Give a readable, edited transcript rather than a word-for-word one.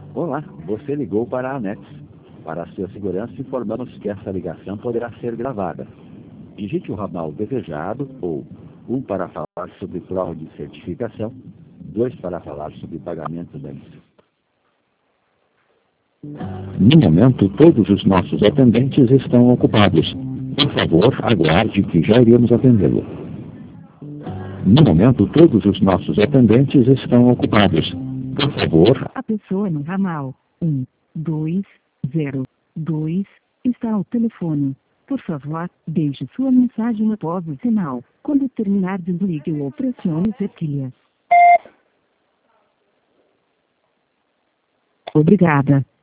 Olá, você ligou para a ANEX. Para a sua segurança, informamos que essa ligação poderá ser gravada. Digite o ramal desejado ou 1 para falar sobre prova de certificação, 2 para falar sobre pagamento da inscrição. No momento, todos os nossos atendentes estão ocupados. Por favor, aguarde que já iremos atendê-lo. No momento, todos os nossos atendentes estão ocupados. Por favor, A pessoa no ramal 1202 está ao telefone. Por favor, deixe sua mensagem após o sinal. Quando terminar, desligue ou pressione setilha. Obrigada.